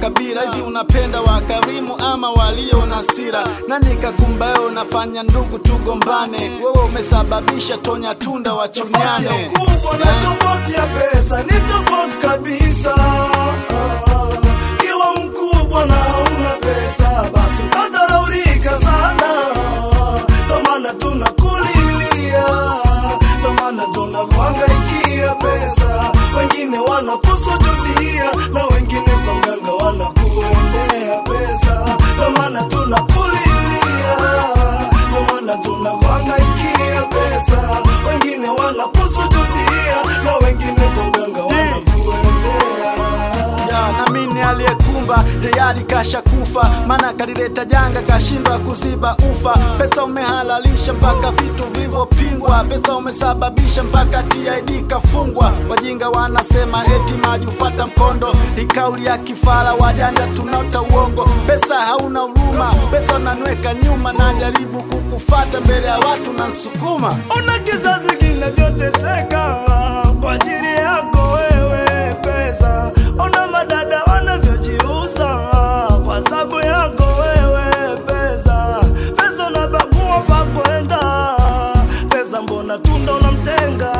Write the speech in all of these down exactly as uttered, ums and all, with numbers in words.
makabila. Hivi unapenda wakarimu ama walio na sira? Nani kakumba unafanya ndugu tugombane? Wewe umesababisha tonya tunda wachunyane. Ukubwa na tofauti ya pesa ni tofauti kabisa. Kiwa mkubwa na una pesa basi utadharaulika sana. Ndo maana tunakulilia, ndo maana tunakuhangaikia pesa. Wengine wanakusujudia na wengine kwa mganga wanakuendea pesa. Ndo maana tunakulilia, ndo maana tunakuhangaikia pesa. Wengine wanakusujudia na wengine kwa mganga wanakuendea. Ya na mimi aliyekumba tayari kasha kufa, maana kalileta janga kashindwa kuziba ufa. Pesa umehalalisha mpaka vitu vilivyopingwa, pesa umesababisha mpaka T I D kafungwa. Wajinga wanasema eti maji ufuata mkondo, ikauli ya kifala wajanja tunauta uongo. Pesa hauna huruma, pesa unanweka nyuma, na jaribu kukufata mbele ya watu na nsukuma. Una kizazi kinavyoteseka kwa ajili yako wewe pesa. Ona madada wanavyojiuza kwa sababu yako wewe pesa. Pesa unabagua pa kwenda, pesa mbona tunda unamtenga.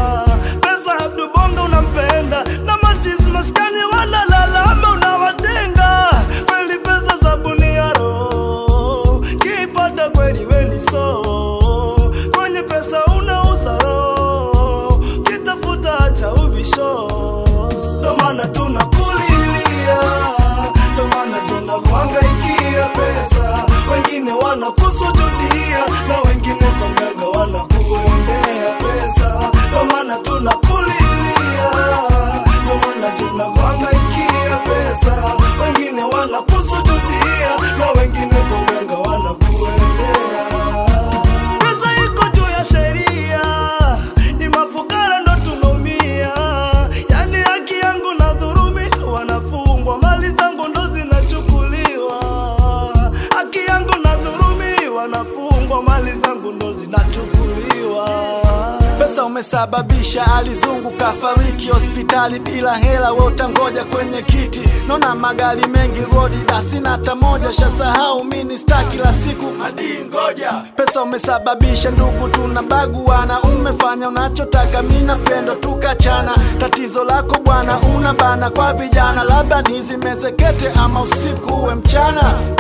Pesa Abdu Bongo unampenda, na machizi maskani wanalalama unawatenga. Kweli pesa sabuni ya roho, kipata kweli weni so. Kwenye pesa unauza roho, kitafuta acha ubisho. Ndo maana tunakulilia, ndo maana tunakuhangaikia pesa. Wengine wanakusujudia na wengine kwa mganga wanakuendea pesa. Ndo maana tunakulilia, ndo maana tunakuhangaikia pesa. Wengine wanakusujudia na wengine kwa mganga wanakuendea. Pesa iko juu ya sheria, ni mafukara ndo tunaumia. Yani haki yangu na dhurumi wanafungwa, mali zangu ndo zinachukuliwa. Haki yangu na dhurumi wanafungwa, mali zangu ndo zinachukuliwa. Pesa umesababisha alizungu kafariki hospitali bila hela, wewe utangoja kwenye kiti. Naona magari mengi road basi na hata moja, shasahau mimi star kila siku hadi ngoja. Pesa umesababisha ndugu tunabaguana, umefanya unachotaka mimi napendo tukachana. Tatizo lako bwana una bana kwa vijana, labda nizimezekete ama usiku uwe mchana.